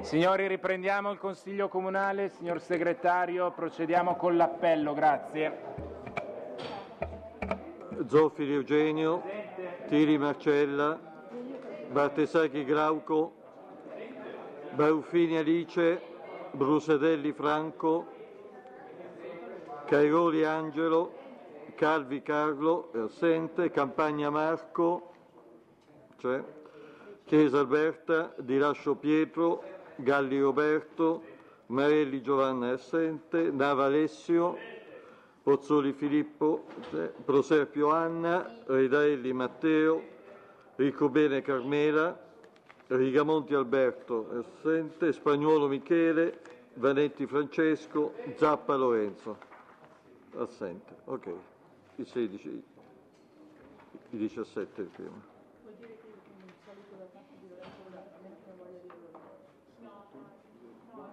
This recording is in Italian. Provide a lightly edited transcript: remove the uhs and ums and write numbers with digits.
Signori, riprendiamo il Consiglio Comunale. Signor Segretario, procediamo con l'appello. Grazie. Zoffiri Eugenio, Tiri Marcella, Bartesaghi Glauco, Baruffini Alice, Brusadelli Franco, Cairoli Angelo, Calvi Carlo, assente, Campagna Marco, Chiesa Alberta, Di Lascio Pietro, Galli Roberto, Marelli Giovanna è assente, Nava Alessio, Pozzoli Filippo, Proserpio Anna, Redaelli Matteo, Ricobene Carmela, Rigamonti Alberto è assente, Spagnuolo Michele, Vanetti Francesco, Zappa Lorenzo assente. Ok, i 16, i 17 il primo.